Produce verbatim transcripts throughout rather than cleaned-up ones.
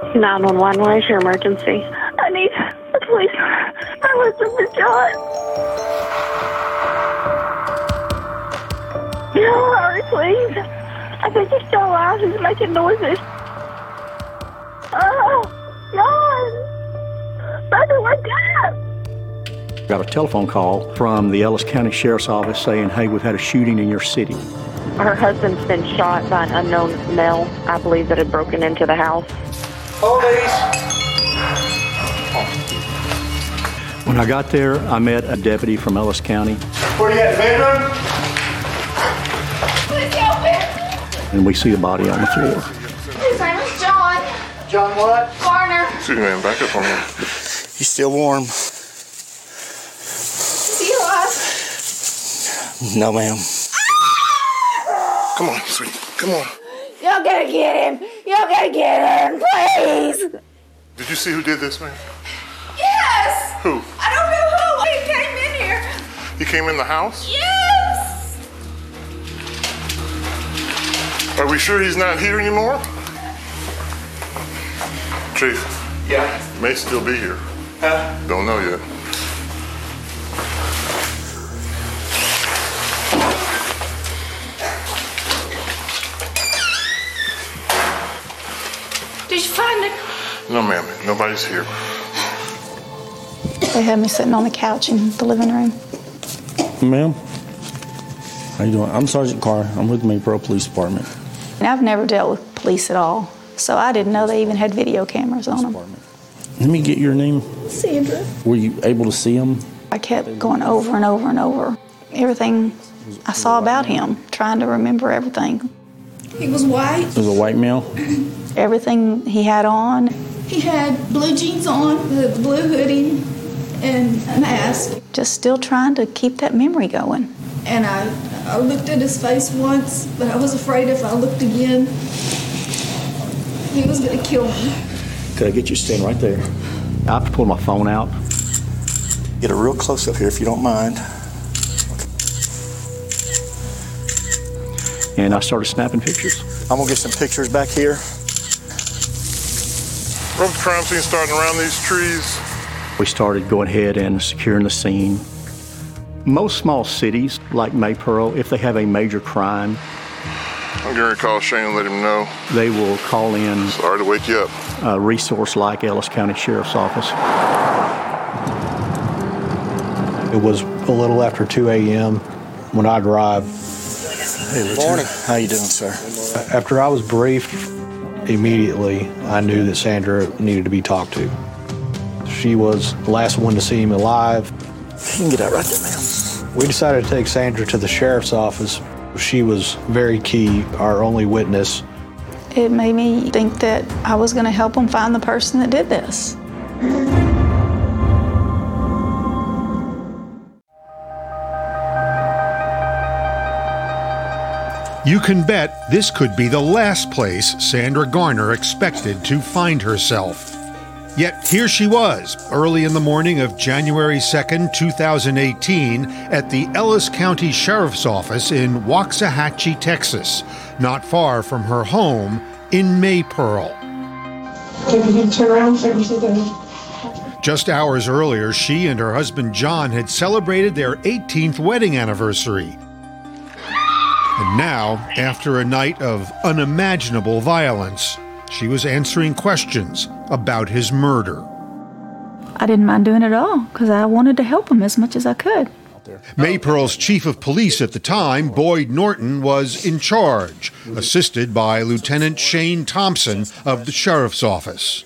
nine one one, what is your emergency? I need the police. My husband was shot. No, hurry, please. I think he's still alive. He's making noises. Oh, God. Brother, wake up. Got a telephone call from the Ellis County Sheriff's Office saying, hey, we've had a shooting in your city. Her husband's been shot by an unknown male, I believe, that had broken into the house. Police! When I got there, I met a deputy from Ellis County. Where you at, bedroom? Please help him! And we see a body on the floor. His name is John. John what? Garner. Excuse me, man, back up on him. He's still warm. Is he alive? No, ma'am. Come on, sweet. Come on. Y'all gotta get him. Y'all gotta get him, please. Did you see who did this, man? Yes. Who? I don't know who. He came in here. He came in the house? Yes. Are we sure he's not here anymore? Chief. Yeah. May still be here. Huh? Don't know yet. Did you find him? No, ma'am. Nobody's here. They had me sitting on the couch in the living room. Ma'am, how you doing? I'm Sergeant Carr. I'm with the Maypearl Police Department. And I've never dealt with police at all, so I didn't know they even had video cameras on them. Let me get your name. Sandra. Were you able to see him? I kept going over and over and over. Everything I saw about him, trying to remember everything. He was white. It was a white male? Everything he had on. He had blue jeans on, the blue hoodie, and a mask. Just still trying to keep that memory going. And I, I looked at his face once, but I was afraid if I looked again, he was going to kill me. Could I get you to stand right there? I have to pull my phone out. Get a real close up here if you don't mind. And I started snapping pictures. I'm gonna get some pictures back here. What's the crime scene starting around these trees? We started going ahead and securing the scene. Most small cities like Maypearl, if they have a major crime, I'm going to call Shane and let him know. they will call in Sorry to wake you up. a resource like Ellis County Sheriff's Office. It was a little after two a.m. when I arrived. Hey, Lieutenant. Morning. How you doing, sir? After I was briefed, immediately I knew that Sandra needed to be talked to. She was the last one to see him alive. You can get out right there, ma'am. We decided to take Sandra to the sheriff's office. She was very key, our only witness. It made me think that I was going to help them find the person that did this. You can bet this could be the last place Sandra Garner expected to find herself. Yet here she was, early in the morning of January second, two thousand eighteen, at the Ellis County Sheriff's Office in Waxahachie, Texas, not far from her home in Maypearl. Can you turn around so you see the... Just hours earlier, she and her husband John had celebrated their eighteenth wedding anniversary. And now, after a night of unimaginable violence, she was answering questions about his murder. I didn't mind doing it all because I wanted to help him as much as I could. Maypearl's chief of police at the time, Boyd Norton, was in charge, assisted by Lieutenant Shane Thompson of the sheriff's office.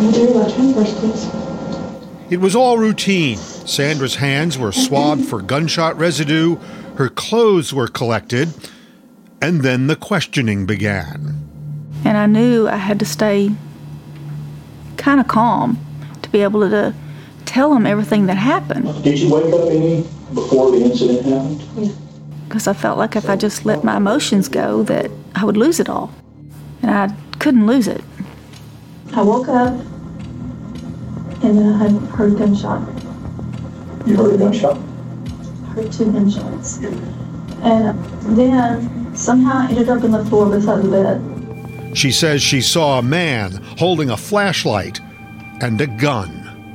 It was all routine. Sandra's hands were swabbed for gunshot residue, her clothes were collected, and then the questioning began. And I knew I had to stay kind of calm to be able to tell him everything that happened. Did you wake up any before the incident happened? Yeah. Because I felt like if I just let my emotions go, that I would lose it all. And I couldn't lose it. I woke up and I had heard a gunshot. You heard a gunshot? I heard two gunshots. And then somehow I ended up in the floor beside the bed. She says she saw a man holding a flashlight and a gun.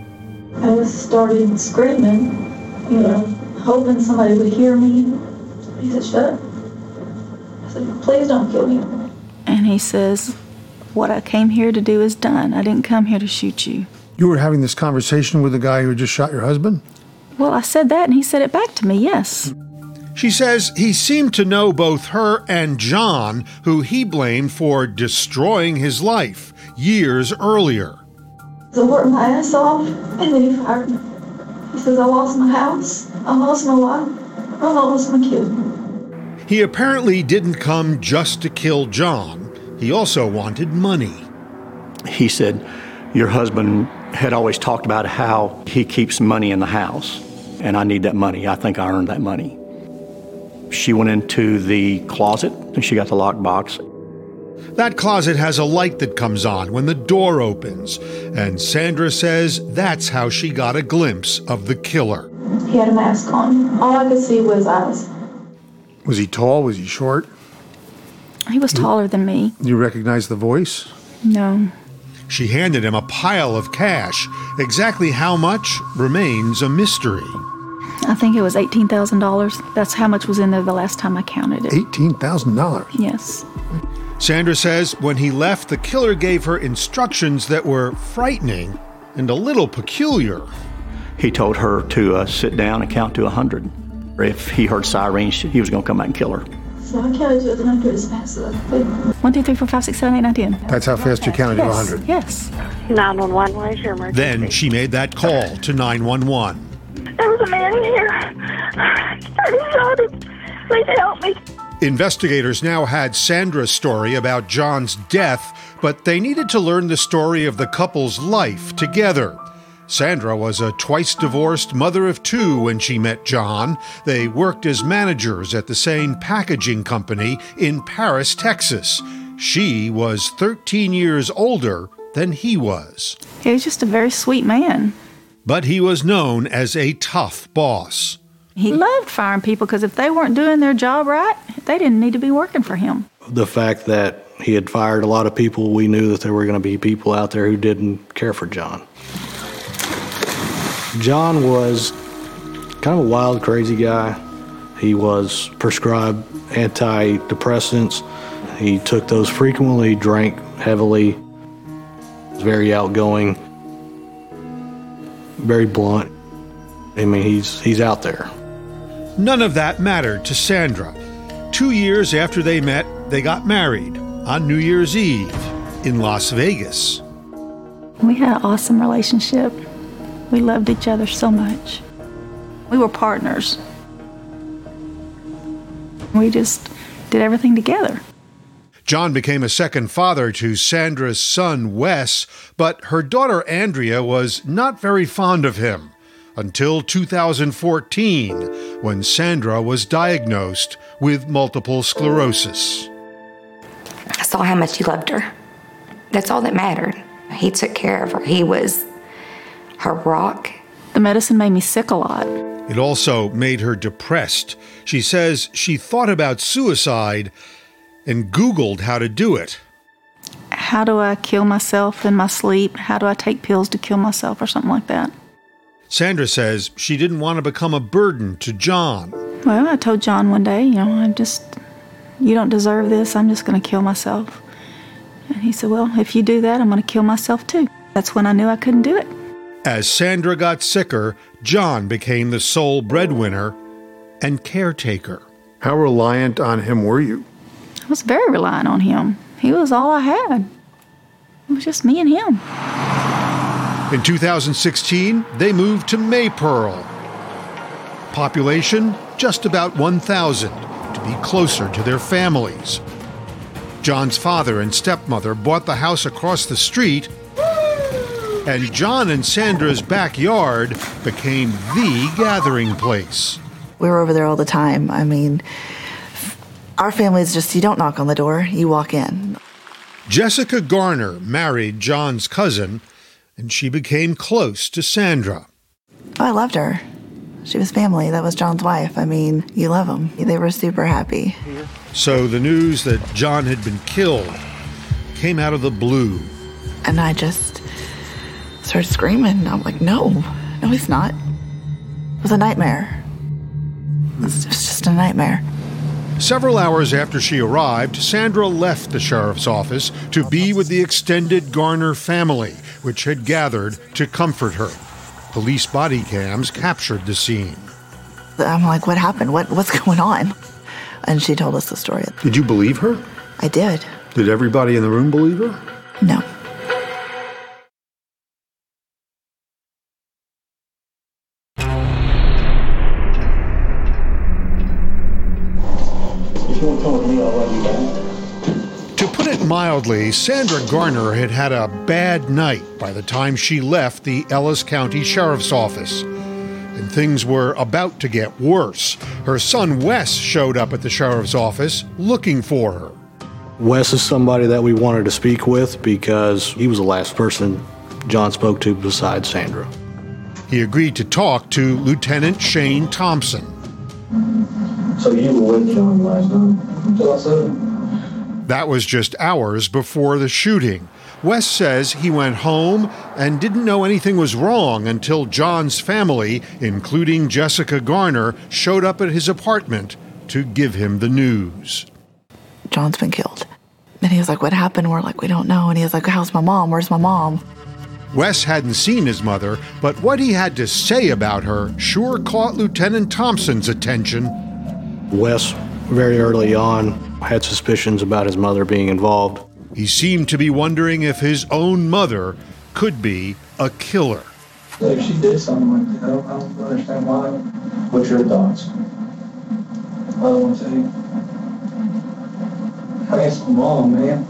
I just started screaming, you know, hoping somebody would hear me. He said, shut up. I said, please don't kill me. And he says, what I came here to do is done. I didn't come here to shoot you. You were having this conversation with the guy who just shot your husband? Well, I said that, and he said it back to me, yes. She says he seemed to know both her and John, who he blamed for destroying his life years earlier. So I worked my ass off, and then he fired me. He says, I lost my house, I lost my wife, I lost my kid. He apparently didn't come just to kill John. He also wanted money. He said, your husband had always talked about how he keeps money in the house, and I need that money. I think I earned that money. She went into the closet, and she got the lockbox. That closet has a light that comes on when the door opens, and Sandra says that's how she got a glimpse of the killer. He had a mask on. All I could see was his eyes. Was he tall? Was he short? He was taller than me. You recognize the voice? No. She handed him a pile of cash. Exactly how much remains a mystery. I think it was eighteen thousand dollars. That's how much was in there the last time I counted it. eighteen thousand dollars? Yes. Sandra says when he left, the killer gave her instructions that were frightening and a little peculiar. He told her to uh, sit down and count to one hundred. If he heard sirens, he was going to come back and kill her. So I counted to the number as fast as I could. One, two, three, four, five, six, seven, eight, nine, ten. That's how fast you counted yes. to one hundred? Yes. nine one one, where's your emergency? Then she made that call to nine one one. There was a man here. I shot him. Please help me. Investigators now had Sandra's story about John's death, but they needed to learn the story of the couple's life together. Sandra was a twice-divorced mother of two when she met John. They worked as managers at the same packaging company in Paris, Texas. She was thirteen years older than he was. He was just a very sweet man. But he was known as a tough boss. He loved firing people because if they weren't doing their job right, they didn't need to be working for him. The fact that he had fired a lot of people, we knew that there were going to be people out there who didn't care for John. John was kind of a wild, crazy guy. He was prescribed antidepressants. He took those frequently, drank heavily, was very outgoing, very blunt. I mean, he's he's out there. None of that mattered to Sandra. Two years after they met, they got married on New Year's Eve in Las Vegas. We had an awesome relationship. We loved each other so much. We were partners. We just did everything together. John became a second father to Sandra's son, Wes, but her daughter, Andrea, was not very fond of him until two thousand fourteen, when Sandra was diagnosed with multiple sclerosis. I saw how much he loved her. That's all that mattered. He took care of her. He was her rock. The medicine made me sick a lot. It also made her depressed. She says she thought about suicide and Googled how to do it. How do I kill myself in my sleep? How do I take pills to kill myself or something like that? Sandra says she didn't want to become a burden to John. Well, I told John one day, you know, I'm just, you don't deserve this. I'm just going to kill myself. And he said, well, if you do that, I'm going to kill myself too. That's when I knew I couldn't do it. As Sandra got sicker, John became the sole breadwinner and caretaker. How reliant on him were you? I was very reliant on him. He was all I had. It was just me and him. In two thousand sixteen, they moved to Maypearl. Population, just about one thousand, to be closer to their families. John's father and stepmother bought the house across the street, and John and Sandra's backyard became the gathering place. We were over there all the time. I mean, our family is just, you don't knock on the door, you walk in. Jessica Garner married John's cousin, and she became close to Sandra. Oh, I loved her. She was family. That was John's wife. I mean, you love them. They were super happy. So the news that John had been killed came out of the blue. And I just started screaming. I'm like, no, no, he's not. It was a nightmare. It was just a nightmare. Several hours after she arrived, Sandra left the sheriff's office to be with the extended Garner family, which had gathered to comfort her. Police body cams captured the scene. I'm like, what happened? What, what's going on? And she told us the story. Did you believe her? I did. Did everybody in the room believe her? No. To put it mildly, Sandra Garner had had a bad night by the time she left the Ellis County Sheriff's Office. And things were about to get worse. Her son Wes showed up at the sheriff's office looking for her. Wes is somebody that we wanted to speak with because he was the last person John spoke to besides Sandra. He agreed to talk to Lieutenant Shane Thompson. So you were with John last night until I said it? That was just hours before the shooting. Wes says he went home and didn't know anything was wrong until John's family, including Jessica Garner, showed up at his apartment to give him the news. John's been killed. And he was like, what happened? We're like, we don't know. And he was like, how's my mom? Where's my mom? Wes hadn't seen his mother, but what he had to say about her sure caught Lieutenant Thompson's attention. Wes, very early on, had suspicions about his mother being involved. He seemed to be wondering if his own mother could be a killer. If she did something like that, I don't, I don't understand why. What's your thoughts? I don't want to say. I asked my mom, man.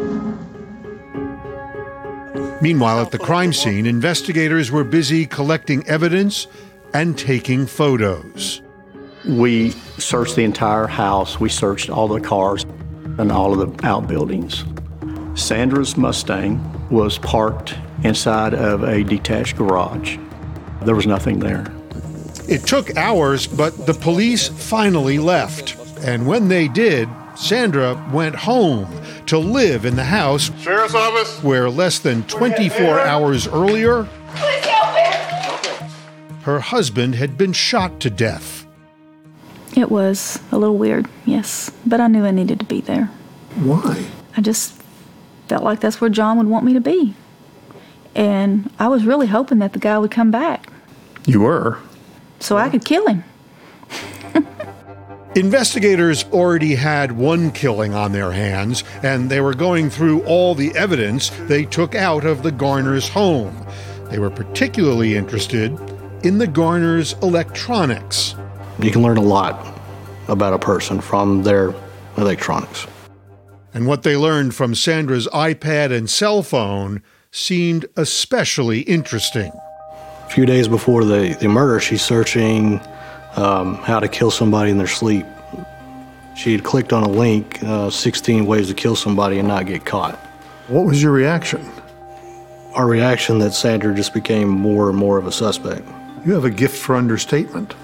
Meanwhile, at the crime scene, investigators were busy collecting evidence and taking photos. We searched the entire house. We searched all the cars and all of the outbuildings. Sandra's Mustang was parked inside of a detached garage. There was nothing there. It took hours, but the police finally left. And when they did, Sandra went home to live in the house Sheriff's office, where less than twenty-four hours earlier, Please help me. her husband had been shot to death. It was a little weird, yes, but I knew I needed to be there. Why? I just felt like that's where John would want me to be. And I was really hoping that the guy would come back You were? so I could kill him. Investigators already had one killing on their hands, and they were going through all the evidence they took out of the Garners' home. They were particularly interested in the Garners' electronics. You can learn a lot about a person from their electronics. And what they learned from Sandra's iPad and cell phone seemed especially interesting. A few days before the, the murder, she's searching um, how to kill somebody in their sleep. She had clicked on a link, uh, sixteen ways to kill somebody and not get caught. What was your reaction? Our reaction that Sandra just became more and more of a suspect. You have a gift for understatement.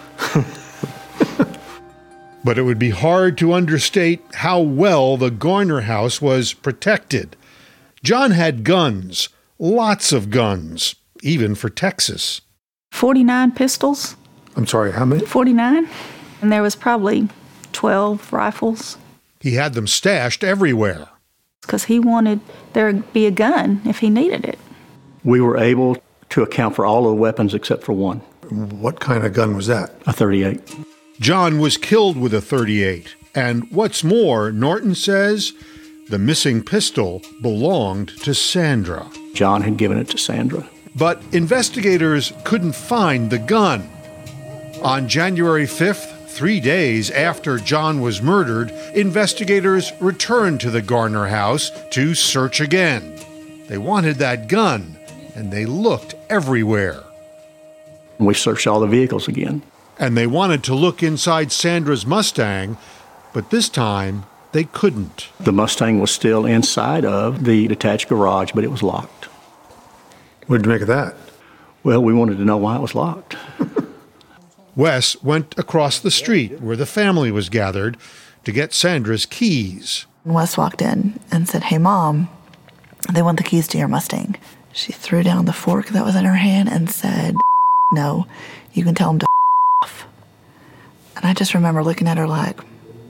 But it would be hard to understate how well the Garner house was protected. John had guns, lots of guns, even for Texas. forty-nine pistols. I'm sorry, how many? forty-nine. And there was probably twelve rifles. He had them stashed everywhere. Because he wanted there to be a gun if he needed it. We were able to account for all of the weapons except for one. What kind of gun was that? A thirty-eight. John was killed with a thirty-eight. And what's more, Norton says the missing pistol belonged to Sandra. John had given it to Sandra. But investigators couldn't find the gun. On January fifth, three days after John was murdered, investigators returned to the Garner house to search again. They wanted that gun, and they looked everywhere. We searched all the vehicles again. And they wanted to look inside Sandra's Mustang, but this time they couldn't. The Mustang was still inside of the detached garage, but it was locked. What did you make of that? Well, we wanted to know why it was locked. Wes went across the street where the family was gathered to get Sandra's keys. Wes walked in and said, "Hey, Mom, they want the keys to your Mustang." She threw down the fork that was in her hand and said, "No, you can tell them to off." And I just remember looking at her like...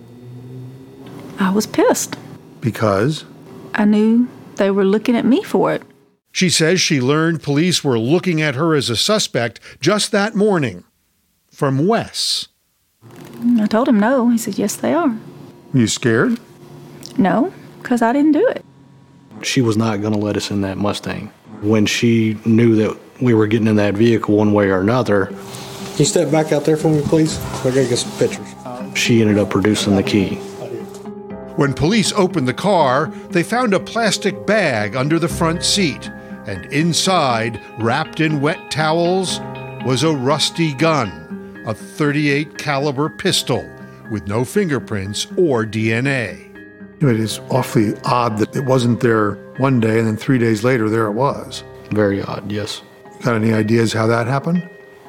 I was pissed. Because? I knew they were looking at me for it. She says she learned police were looking at her as a suspect just that morning. From Wes. I told him no. He said, yes, they are. Were you scared? No, because I didn't do it. She was not going to let us in that Mustang. When she knew that we were getting in that vehicle one way or another... Can you step back out there for me, please? I gotta get some pictures. She ended up producing the key. When police opened the car, they found a plastic bag under the front seat, and inside, wrapped in wet towels, was a rusty gun, a thirty-eight caliber pistol with no fingerprints or D N A. It is awfully odd that it wasn't there one day and then three days later there it was. Very odd, yes. Got any ideas how that happened?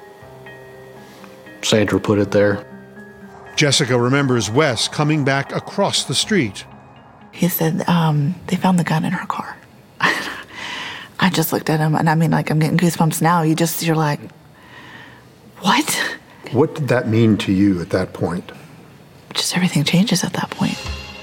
Sandra put it there. Jessica remembers Wes coming back across the street. He said, um, they found the gun in her car. I just looked at him, and I mean, like, I'm getting goosebumps now. You just, you're like, what? What did that mean to you at that point? Just everything changes at that point.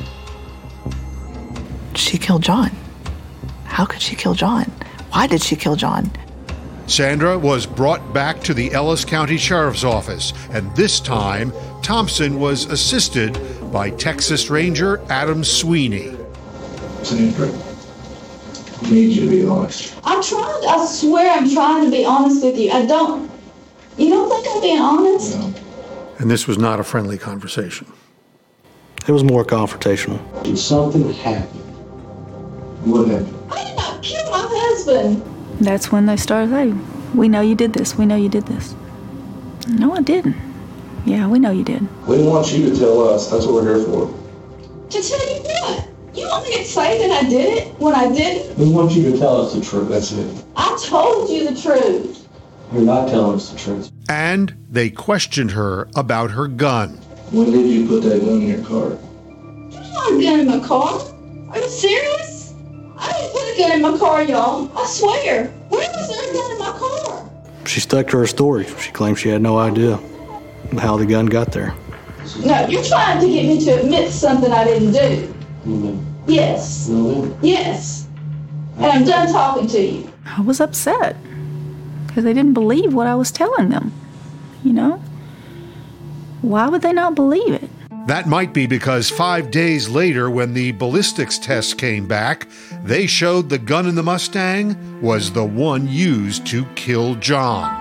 She killed John. How could she kill John? Why did she kill John? Sandra was brought back to the Ellis County Sheriff's Office, and this time, Thompson was assisted by Texas Ranger Adam Sweeney. Sandra, I need you to be honest. I'm trying, I swear I'm trying to be honest with you. I don't, you don't think I'm being honest? No. And this was not a friendly conversation. It was more confrontational. Did something happen? What happened? I did not kill my husband. That's when they started saying, we know you did this, we know you did this. No, I didn't. Yeah, we know you did. We want you to tell us. That's what we're here for. To tell you what? You want me to say that I did it when I didn't? We want you to tell us the truth. That's it. I told you the truth. You're not telling us the truth. And they questioned her about her gun. When did you put that gun in your car? There's not a gun in my car. Are you serious? I didn't put a gun in my car, y'all. I swear. Where was there a gun in my car? She stuck to her story. She claimed she had no idea how the gun got there. No, you're trying to get me to admit something I didn't do. Mm-hmm. Yes. Mm-hmm. Yes. And I'm done talking to you. I was upset because they didn't believe what I was telling them. You know? Why would they not believe it? That might be because five days later, when the ballistics test came back, they showed the gun in the Mustang was the one used to kill John.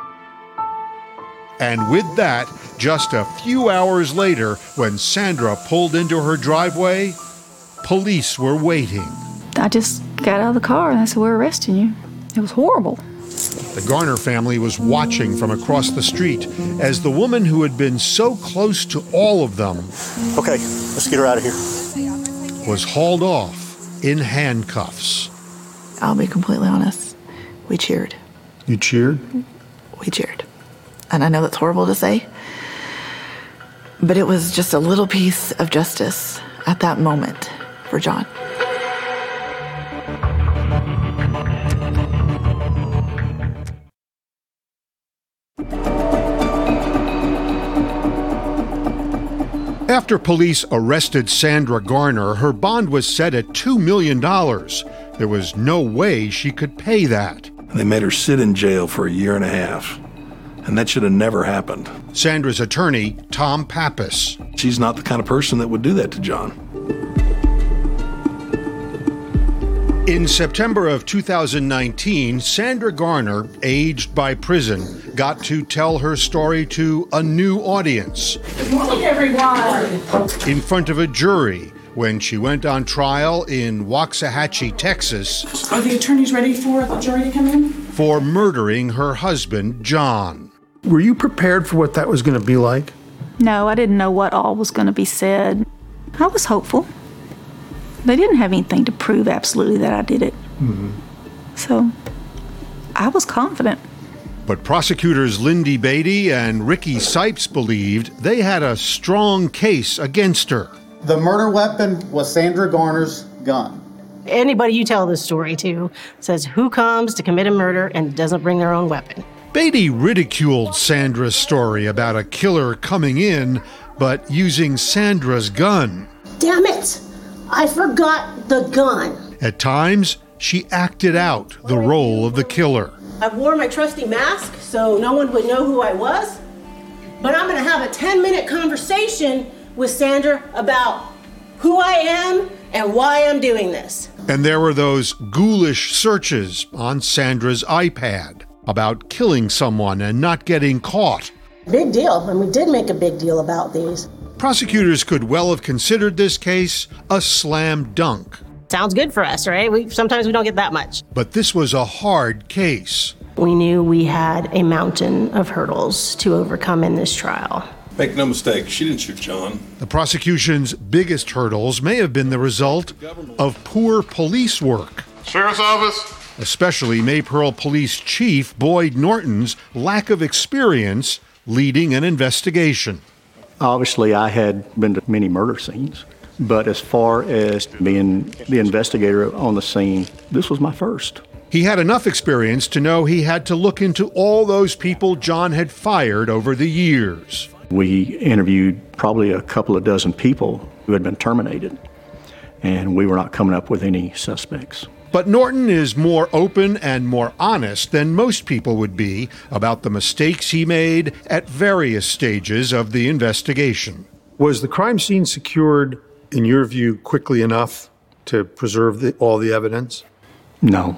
And with that, just a few hours later, when Sandra pulled into her driveway, police were waiting. I just got out of the car and I said, we're arresting you. It was horrible. The Garner family was watching from across the street as the woman who had been so close to all of them Okay, let's get her out of here. was hauled off in handcuffs. I'll be completely honest. We cheered. You cheered? We cheered. And I know that's horrible to say, but it was just a little piece of justice at that moment for John. After police arrested Sandra Garner, her bond was set at two million dollars. There was no way she could pay that. They made her sit in jail for a year and a half, and that should have never happened. Sandra's attorney, Tom Pappas. She's not the kind of person that would do that to John. In September of two thousand nineteen, Sandra Garner, aged by prison, got to tell her story to a new audience. Good morning, everyone. In front of a jury when she went on trial in Waxahachie, Texas. Are the attorneys ready for the jury to come in? For murdering her husband, John. Were you prepared for what that was going to be like? No, I didn't know what all was going to be said. I was hopeful. They didn't have anything to prove absolutely that I did it. Mm-hmm. So I was confident. But prosecutors Lindy Beatty and Ricky Sipes believed they had a strong case against her. The murder weapon was Sandra Garner's gun. Anybody you tell this story to says who comes to commit a murder and doesn't bring their own weapon. Beatty ridiculed Sandra's story about a killer coming in, but using Sandra's gun. Damn it! I forgot the gun. At times, she acted out the role of the killer. I wore my trusty mask so no one would know who I was, but I'm gonna have a ten minute conversation with Sandra about who I am and why I'm doing this. And there were those ghoulish searches on Sandra's iPad about killing someone and not getting caught. Big deal, and we did make a big deal about these. Prosecutors could well have considered this case a slam dunk. Sounds good for us, right? We sometimes we don't get that much. But this was a hard case. We knew we had a mountain of hurdles to overcome in this trial. Make no mistake, she didn't shoot John. The prosecution's biggest hurdles may have been the result of poor police work. Sheriff's Office. Especially Maypearl Police Chief Boyd Norton's lack of experience leading an investigation. Obviously, I had been to many murder scenes, but as far as being the investigator on the scene, this was my first. He had enough experience to know he had to look into all those people John had fired over the years. We interviewed probably a couple of dozen people who had been terminated, and we were not coming up with any suspects. But Norton is more open and more honest than most people would be about the mistakes he made at various stages of the investigation. Was the crime scene secured, in your view, quickly enough to preserve the, all the evidence? No.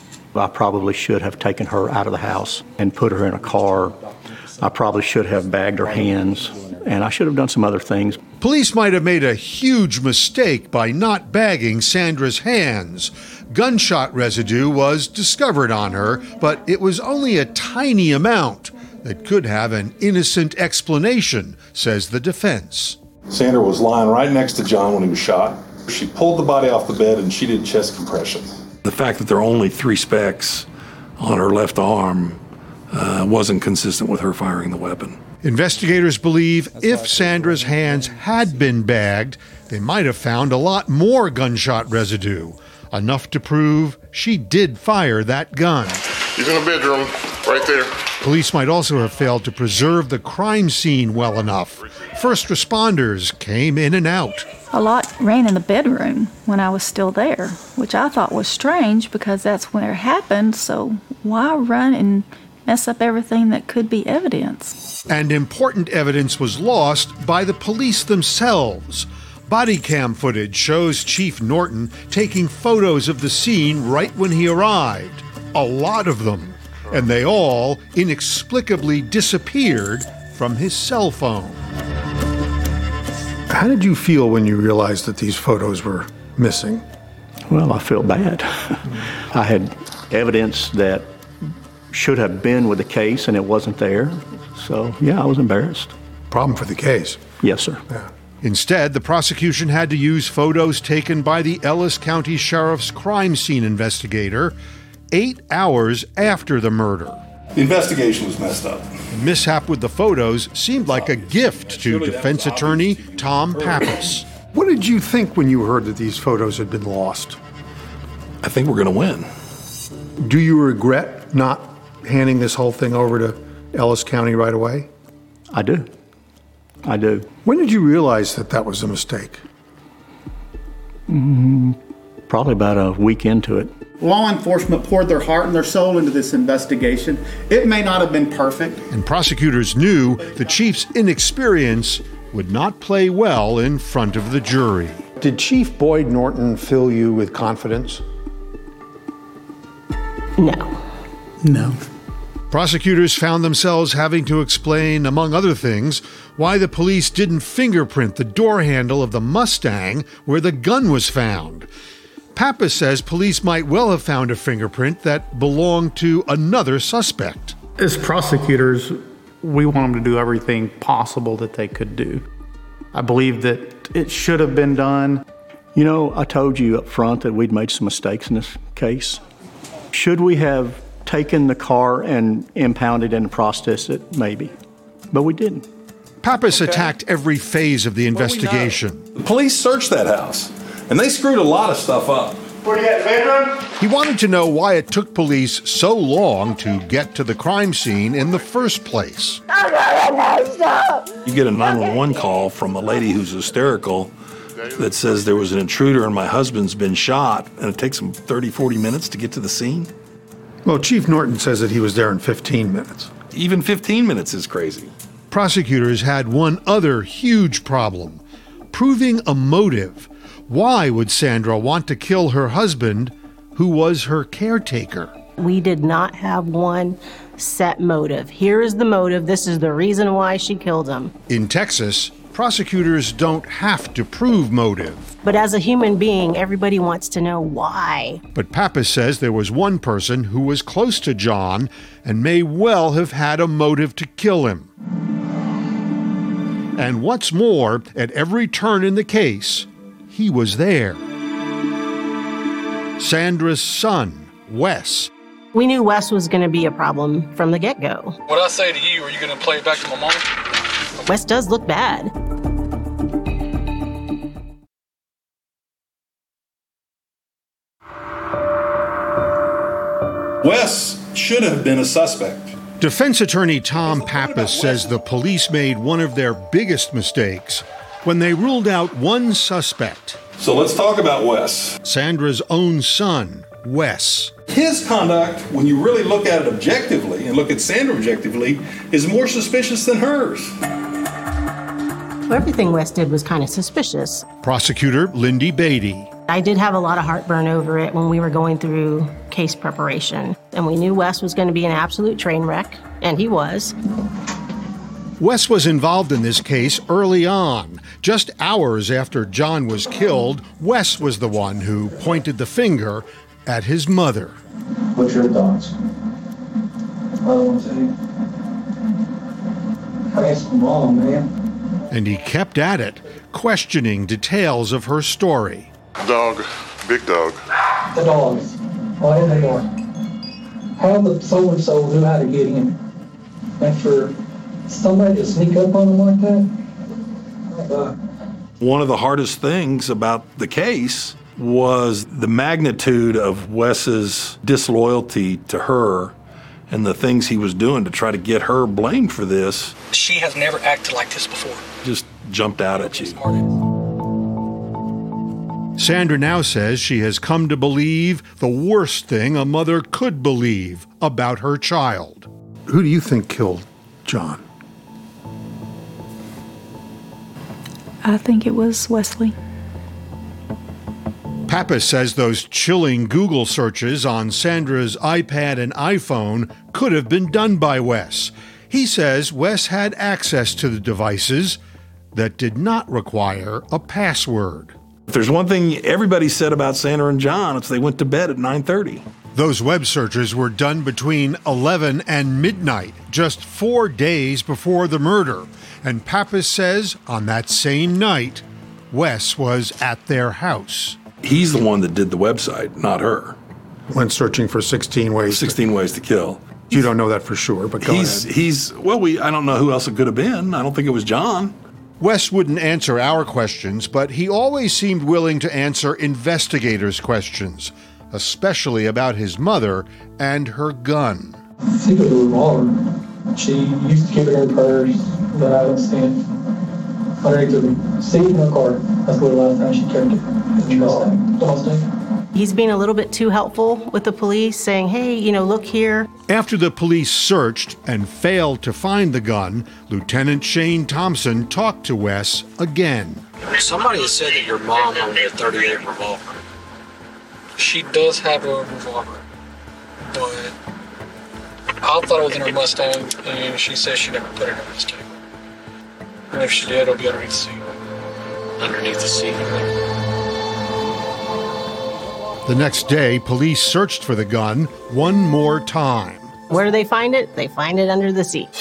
I probably should have taken her out of the house and put her in a car. I probably should have bagged her hands, and I should have done some other things. Police might have made a huge mistake by not bagging Sandra's hands. Gunshot residue was discovered on her, but it was only a tiny amount that could have an innocent explanation, says the defense. Sandra was lying right next to John when he was shot. She pulled the body off the bed and she did chest compression. The fact that there are only three specks on her left arm uh, wasn't consistent with her firing the weapon. Investigators believe if Sandra's hands had been bagged, they might have found a lot more gunshot residue, enough to prove she did fire that gun. He's in the bedroom, right there. Police might also have failed to preserve the crime scene well enough. First responders came in and out. A lot ran in the bedroom when I was still there, which I thought was strange because that's where it happened, so why run and mess up everything that could be evidence? And important evidence was lost by the police themselves. Body cam footage shows Chief Norton taking photos of the scene right when he arrived. A lot of them. And they all inexplicably disappeared from his cell phone. How did you feel when you realized that these photos were missing? Well, I feel bad. I had evidence that should have been with the case and it wasn't there. So, yeah, I was embarrassed. Problem for the case. Yes, sir. Yeah. Instead, the prosecution had to use photos taken by the Ellis County Sheriff's crime scene investigator eight hours after the murder. The investigation was messed up. The mishap with the photos seemed like a gift to defense attorney Tom Pappas. What did you think when you heard that these photos had been lost? I think we're going to win. Do you regret not handing this whole thing over to Ellis County right away? I do. I do. When did you realize that that was a mistake? Mm, probably about a week into it. Law enforcement poured their heart and their soul into this investigation. It may not have been perfect. And prosecutors knew the chief's inexperience would not play well in front of the jury. Did Chief Boyd Norton fill you with confidence? No. No. Prosecutors found themselves having to explain, among other things, why the police didn't fingerprint the door handle of the Mustang where the gun was found. Pappas says police might well have found a fingerprint that belonged to another suspect. As prosecutors, we want them to do everything possible that they could do. I believe that it should have been done. You know, I told you up front that we'd made some mistakes in this case. Should we have taken the car and impounded and processed it? Maybe. But we didn't. Pappas attacked every phase of the investigation. The police searched that house, and they screwed a lot of stuff up. What do you got, bedroom? He wanted to know why it took police so long to get to the crime scene in the first place. You get a nine one one call from a lady who's hysterical that says there was an intruder and my husband's been shot, and it takes them thirty, forty minutes to get to the scene. Well, Chief Norton says that he was there in fifteen minutes. Even fifteen minutes is crazy. Prosecutors had one other huge problem, proving a motive. Why would Sandra want to kill her husband, who was her caretaker? We did not have one set motive. Here is the motive. This is the reason why she killed him. In Texas, prosecutors don't have to prove motive. But as a human being, everybody wants to know why. But Pappas says there was one person who was close to John and may well have had a motive to kill him. And what's more, at every turn in the case, he was there. Sandra's son, Wes. We knew Wes was going to be a problem from the get-go. What I say to you, are you going to play it back to my mom? Wes does look bad. Wes should have been a suspect. Defense attorney Tom Pappas says the police made one of their biggest mistakes when they ruled out one suspect. So let's talk about Wes. Sandra's own son, Wes. His conduct, when you really look at it objectively and look at Sandra objectively, is more suspicious than hers. Everything Wes did was kind of suspicious. Prosecutor Lindy Beatty. I did have a lot of heartburn over it when we were going through case preparation. And we knew Wes was going to be an absolute train wreck, and he was. Wes was involved in this case early on. Just hours after John was killed, Wes was the one who pointed the finger at his mother. What's your thoughts? I don't want to say. I asked mom, man. And he kept at it, questioning details of her story. Dog, big dog. The dogs. Why did they are? How the so-and-so knew how to get in. And for somebody to sneak up on them like that? Oh, God. One of the hardest things about the case was the magnitude of Wes's disloyalty to her and the things he was doing to try to get her blamed for this. She has never acted like this before. Just jumped out at you. Sandra now says she has come to believe the worst thing a mother could believe about her child. Who do you think killed John? I think it was Wesley. Pappas says those chilling Google searches on Sandra's iPad and iPhone could have been done by Wes. He says Wes had access to the devices that did not require a password. If there's one thing everybody said about Sandra and John, it's they went to bed at nine thirty. Those web searches were done between eleven and midnight, just four days before the murder. And Pappas says on that same night, Wes was at their house. He's the one that did the website, not her. Went searching for sixteen ways. sixteen to, ways to kill. You don't know that for sure, but go he's, ahead. He's, well, we, I don't know who else it could have been. I don't think it was John. Wes wouldn't answer our questions, but he always seemed willing to answer investigators' questions, especially about his mother and her gun. I think it was a revolver. She used to keep it in her purse, but I don't see it. Underneath the seat in her car. That's the last time she carried it. He's being a little bit too helpful with the police, saying, hey, you know, look here. After the police searched and failed to find the gun, Lieutenant Shane Thompson talked to Wes again. Somebody has said that your mom owned a thirty-eight revolver. She does have a revolver, but I thought it was in her Mustang, and she says she never put it in her Mustang. And if she did, it'll be underneath the seat. Underneath the seat. The next day, police searched for the gun one more time. Where do they find it? They find it under the seat.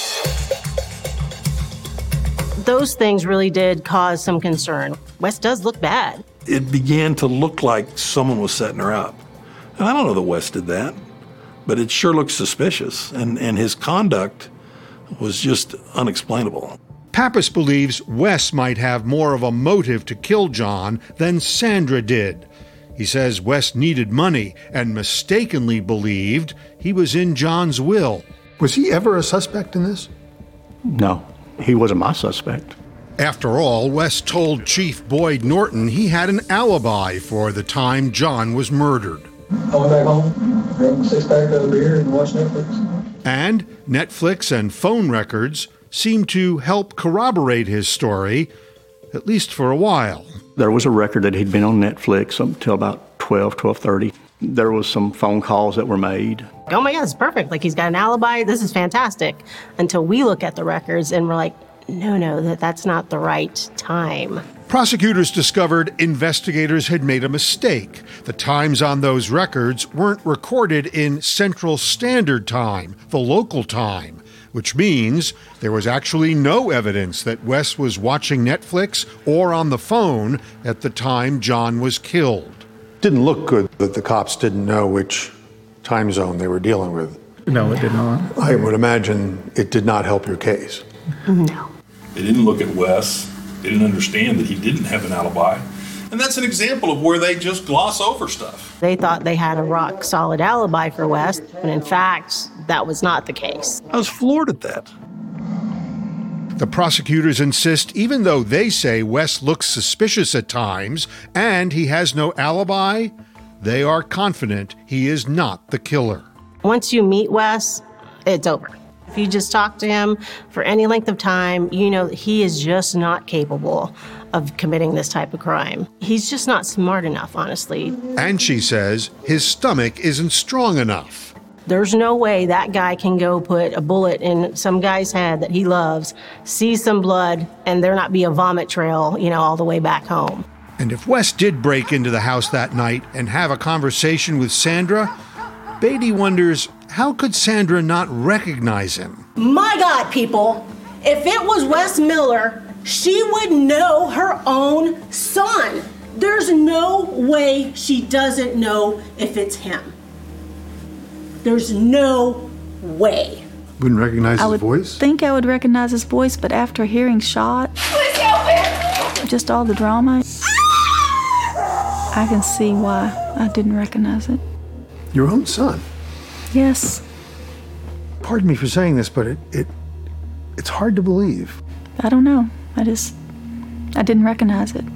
Those things really did cause some concern. Wes does look bad. It began to look like someone was setting her up. And I don't know that Wes did that, but it sure looked suspicious. And, and his conduct was just unexplainable. Pappas believes Wes might have more of a motive to kill John than Sandra did. He says Wes needed money and mistakenly believed he was in John's will. Was he ever a suspect in this? No, he wasn't my suspect. After all, Wes told Chief Boyd Norton he had an alibi for the time John was murdered. I went back home, drank a six-pack of beer, and watched Netflix. And Netflix and phone records seemed to help corroborate his story, at least for a while. There was a record that he'd been on Netflix until about twelve, twelve thirty. There was some phone calls that were made. Oh my God, it's perfect. Like, he's got an alibi. This is fantastic. Until we look at the records and we're like, no, no, that, that's not the right time. Prosecutors discovered investigators had made a mistake. The times on those records weren't recorded in Central Standard Time, the local time, which means there was actually no evidence that Wes was watching Netflix or on the phone at the time John was killed. Didn't look good that the cops didn't know which time zone they were dealing with. No, it did not. I would imagine it did not help your case. No. They didn't look at Wes. They didn't understand that he didn't have an alibi. And that's an example of where they just gloss over stuff. They thought they had a rock solid alibi for Wes, and in fact, that was not the case. I was floored at that. The prosecutors insist even though they say Wes looks suspicious at times and he has no alibi, they are confident he is not the killer. Once you meet Wes, it's over. If you just talk to him for any length of time, you know he is just not capable of committing this type of crime. He's just not smart enough, honestly. And she says his stomach isn't strong enough. There's no way that guy can go put a bullet in some guy's head that he loves, see some blood, and there not be a vomit trail, you know, all the way back home. And if Wes did break into the house that night and have a conversation with Sandra, Beatty wonders, how could Sandra not recognize him? My God, people, if it was Wes Miller, she would know her own son. There's no way she doesn't know if it's him. There's no way. Wouldn't recognize I his would voice? think I would recognize his voice, but after hearing shot, Please help me! just all the drama, I can see why I didn't recognize it. Your own son? Yes, Pardon me for saying this, but it, it it's hard to believe. I don't know. I just, I didn't recognize it.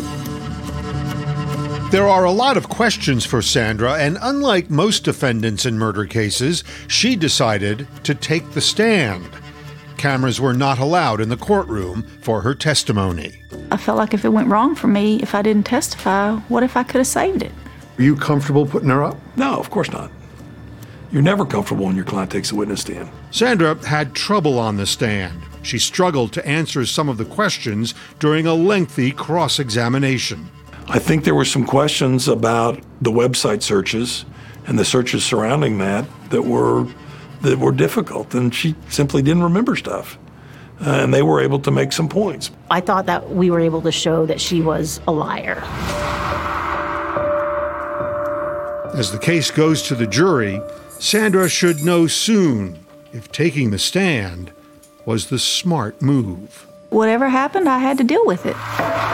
There are a lot of questions for Sandra, and unlike most defendants in murder cases, she decided to take the stand. Cameras were not allowed in the courtroom for her testimony. I felt like if it went wrong for me, if I didn't testify, what if I could have saved it? Were you comfortable putting her up? No, of course not. You're never comfortable when your client takes a witness stand. Sandra had trouble on the stand. She struggled to answer some of the questions during a lengthy cross-examination. I think there were some questions about the website searches and the searches surrounding that that were that were difficult, and she simply didn't remember stuff. Uh, and they were able to make some points. I thought that we were able to show that she was a liar. As the case goes to the jury, Sandra should know soon if taking the stand was the smart move. Whatever happened, I had to deal with it.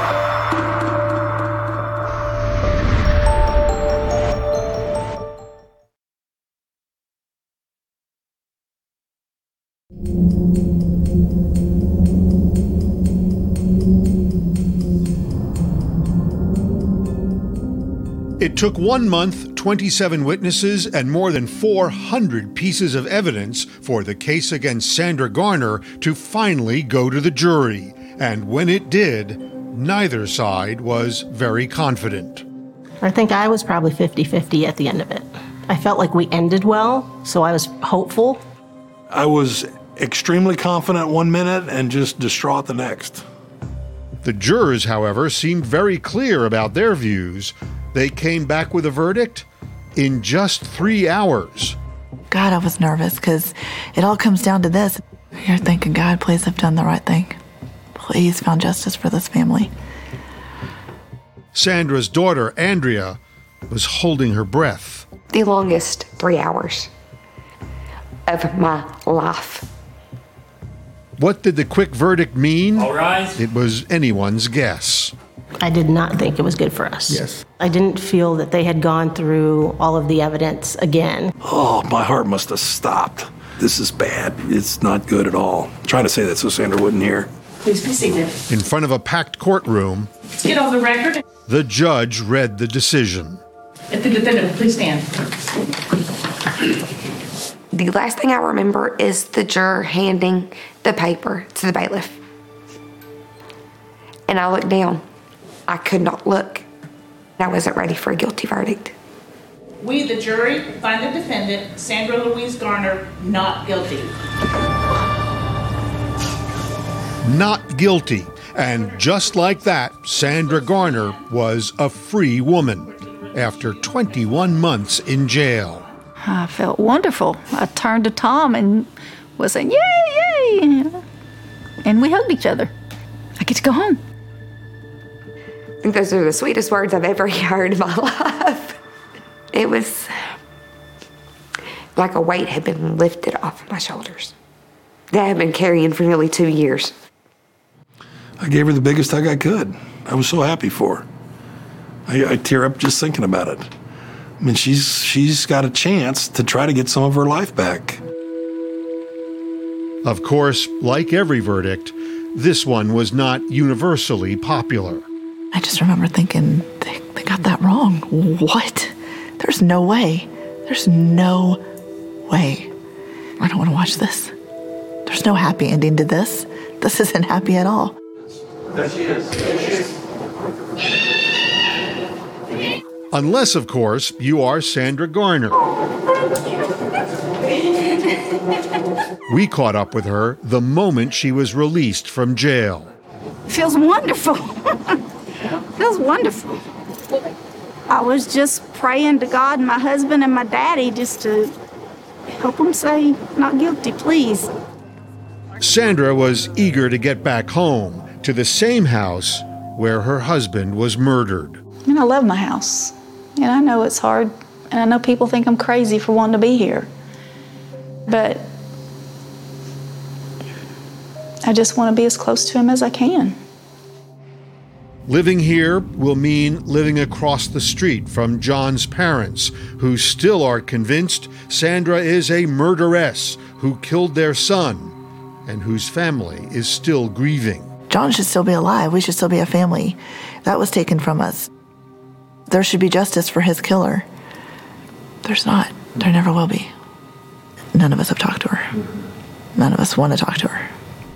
It took one month, twenty-seven witnesses, and more than four hundred pieces of evidence for the case against Sandra Garner to finally go to the jury. And when it did, neither side was very confident. I think I was probably fifty-fifty at the end of it. I felt like we ended well, so I was hopeful. I was extremely confident one minute and just distraught the next. The jurors, however, seemed very clear about their views. They came back with a verdict in just three hours. God, I was nervous because it all comes down to this. You're thinking, God, please have done the right thing. Please found justice for this family. Sandra's daughter, Andrea, was holding her breath. The longest three hours of my life. What did the quick verdict mean? All rise. It was anyone's guess. I did not think it was good for us. Yes. I didn't feel that they had gone through all of the evidence again. Oh, my heart must have stopped. This is bad. It's not good at all. I'm trying to say that so Sandra wouldn't hear. Please be seated. In front of a packed courtroom, Let's get on the record. the judge read the decision. If the defendant, please stand. The last thing I remember is the juror handing the paper to the bailiff. And I looked down. I could not look. I wasn't ready for a guilty verdict. We, the jury, find the defendant, Sandra Louise Garner, not guilty. Not guilty. And just like that, Sandra Garner was a free woman after twenty-one months in jail. I felt wonderful. I turned to Tom and was saying, yay, yay. And we hugged each other. I get to go home. I think those are the sweetest words I've ever heard in my life. It was like a weight had been lifted off of my shoulders that I had been carrying for nearly two years. I gave her the biggest hug I could. I was so happy for her. I, I tear up just thinking about it. I mean, she's she's got a chance to try to get some of her life back. Of course, like every verdict, this one was not universally popular. I just remember thinking, they, they got that wrong. What? There's no way. There's no way. I don't want to watch this. There's no happy ending to this. This isn't happy at all. There she is. There she is. Unless, of course, you are Sandra Garner. We caught up with her the moment she was released from jail. Feels wonderful. Feels wonderful. I was just praying to God and my husband and my daddy just to help them say not guilty, please. Sandra was eager to get back home to the same house where her husband was murdered. I mean, I love my house. And I know it's hard. And I know people think I'm crazy for wanting to be here. But I just want to be as close to him as I can. Living here will mean living across the street from John's parents, who still are convinced Sandra is a murderess who killed their son and whose family is still grieving. John should still be alive. We should still be a family. That was taken from us. There should be justice for his killer. There's not. There never will be. None of us have talked to her. None of us want to talk to her.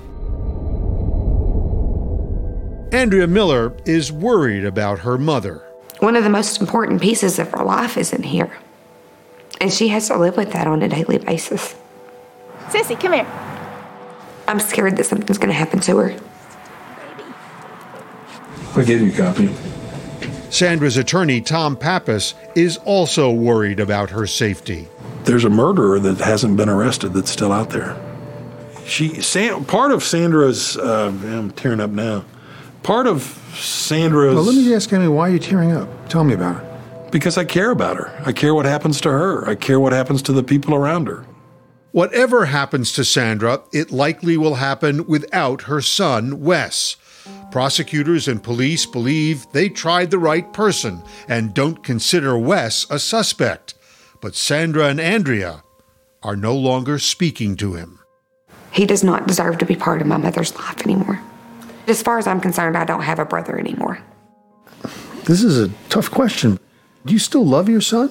Andrea Miller is worried about her mother. One of the most important pieces of her life isn't here. And she has to live with that on a daily basis. Sissy, come here. I'm scared that something's going to happen to her. I gave you a copy. Sandra's attorney, Tom Pappas, is also worried about her safety. There's a murderer that hasn't been arrested that's still out there. She, Sam, part of Sandra's, uh, I'm tearing up now. Part of Sandra's... Well, let me ask Amy, why are you tearing up? Tell me about it. Because I care about her. I care what happens to her. I care what happens to the people around her. Whatever happens to Sandra, it likely will happen without her son, Wes. Prosecutors and police believe they tried the right person and don't consider Wes a suspect. But Sandra and Andrea are no longer speaking to him. He does not deserve to be part of my mother's life anymore. As far as I'm concerned, I don't have a brother anymore. This is a tough question. Do you still love your son?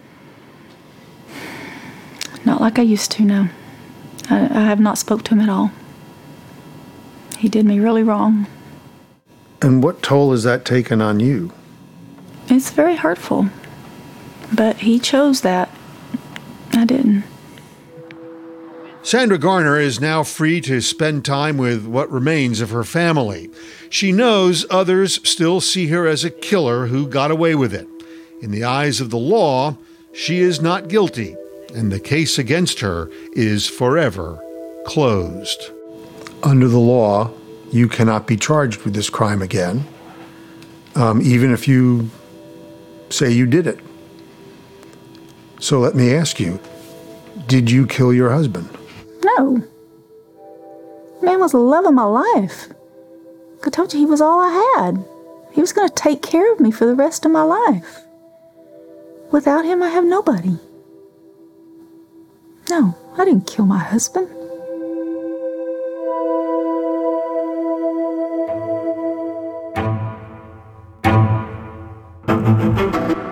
Not like I used to, no. I, I have not spoke to him at all. He did me really wrong. And what toll has that taken on you? It's very hurtful. But he chose that. I didn't. Sandra Garner is now free to spend time with what remains of her family. She knows others still see her as a killer who got away with it. In the eyes of the law, she is not guilty, and the case against her is forever closed. Under the law, you cannot be charged with this crime again, um, even if you say you did it. So let me ask you, did you kill your husband? No. Man was the love of my life. I told you he was all I had. He was going to take care of me for the rest of my life. Without him, I have nobody. No, I didn't kill my husband. Thank you.